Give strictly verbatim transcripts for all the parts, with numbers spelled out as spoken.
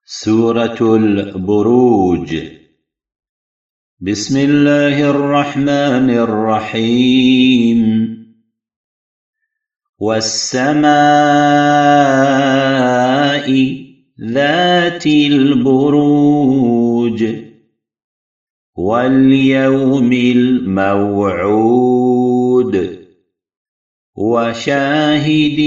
سورة البروج. بسم الله الرحمن الرحيم. والسماء ذات البروج واليوم الموعود وشاهد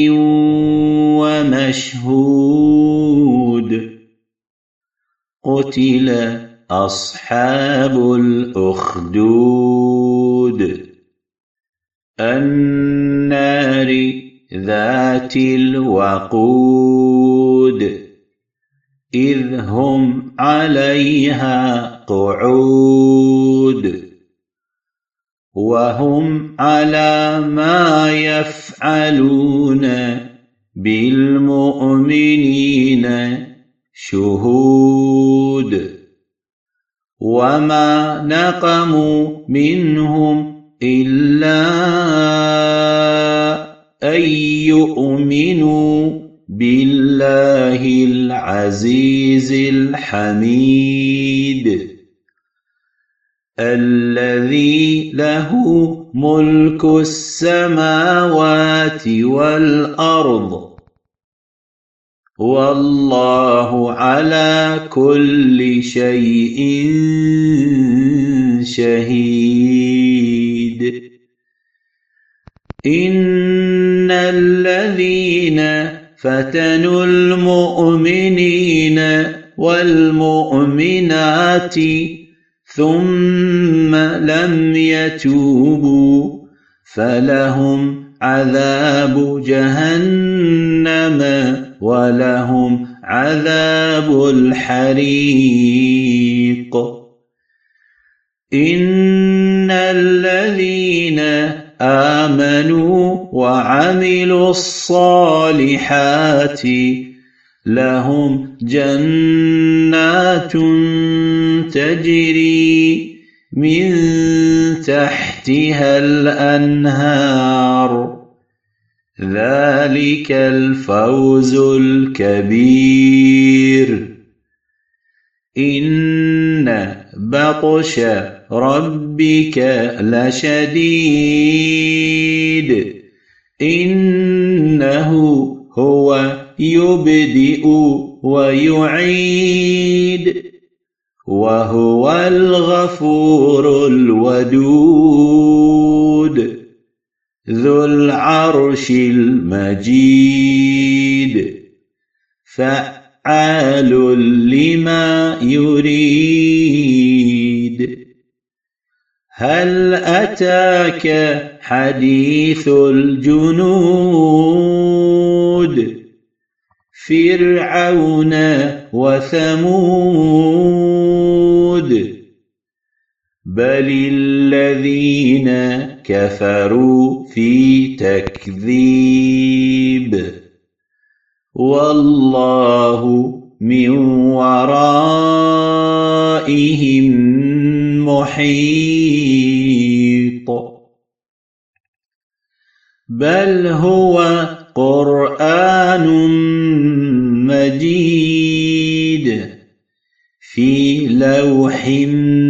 ومشهود. قتل أصحاب الأخدود النار ذات الوقود إذ هم عليها قعود وهم على ما يفعلون بالمؤمنين شهود. وما نقموا منهم إلا أن يؤمنوا بالله العزيز الحميد الذي له ملك السماوات والأرض والله على كل شيء شهيد. إن الذين فتنوا المؤمنين والمؤمنات ثم لم يتوبوا فلهم عذاب جهنم ولهم عذاب الحريق. إن الذين آمنوا وعملوا الصالحات لهم جنات تجري من تحتها الأنهار ذلك الفوز الكبير. إن بطش ربك لشديد إنه هو يبدئ ويعيد وهو الغفور الودود ذو العرش المجيد فعال لما يريد. هل أتاك حديث الجنود فرعون وثمود بل الذين كفروا في تكذيب والله من ورائهم محيط. بل هو قرآن مجيد في لوح